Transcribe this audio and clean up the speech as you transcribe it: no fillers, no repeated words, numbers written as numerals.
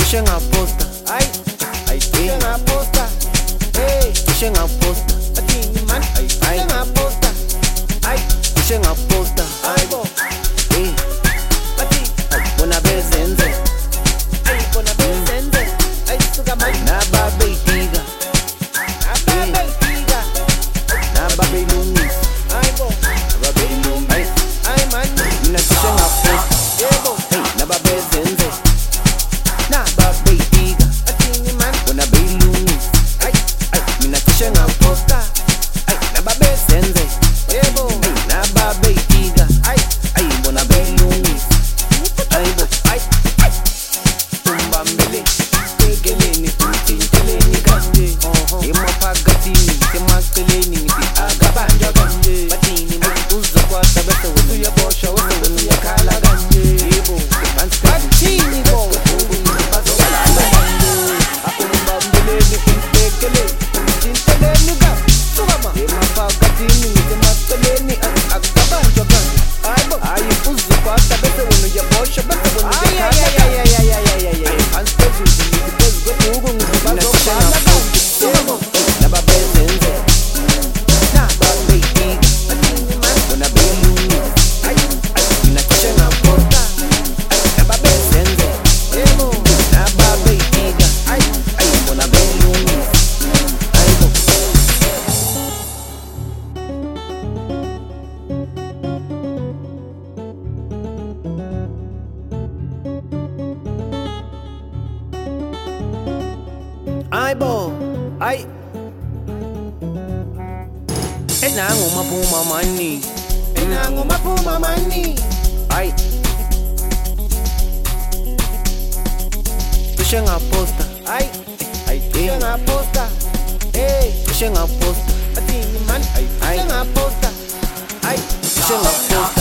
tushe ngaposta, Ay, tushe ngaposta. Hey, tushe ngaposta, athini man. Tushe ngaposta. Ay, tushe ngaposta. ayibo. Hey, Bathi, bona bezenze, ay bona bezenze. Ay suka man. nababeyitika, Ababeyifika. nababeyilungisa, Ayibo. nababeyilungisa. Ay man. Mina tushe ngaposta, Yebo. hey, nababezenze, nababeyitika, Athini man. bona beyilungisa. Ay, Ay, mina tushe ngaposta, ay, nababezenze, yebo. hey, nababeyitika, Ay, ay, bona beyilungisa. Ayibo, ay, tumbambele, tekeleni, uthinteleni kanje, emaphakathini, semaceleni, ngithi akabanjwa kanje. Bathini manje uzokwata bese wena uyaboshwa, bese wena uyakhala kanje. Yebo, phansi bathini bo. bazobalala kanje. Akumbambeleni, umbekeleni, uthinteleni kanje. Suka ma. Emaphakathini, ngithi emaceleni, akabanjwa kanje. Ayibo. Hayi uzokwata bese wena uyaboshwa, bese wena Ay, ay, uyakhala ay, ay, ay, ay, ay, ay, ay. phansi phezulu, ngithi phezu kwebhuku, ngithi bazobhala kanje. Suka ma. Nababezenze, nababeyitika, Athini man. bona beyilungisa. Ay, Mina tushe ngaposta, nababezenze, yebo. nababeyitika, Ay, bona beyilungisa. Ayibo, ayibo, ay. Enango maphuma mani, enango maphuma mani. ay. Tushe ngaposta, Ay, ay, tushe ngaposta. Hey, tushe ngaposta, athini man. ay, Tushe ngaposta. Ay, tushe ngaposta.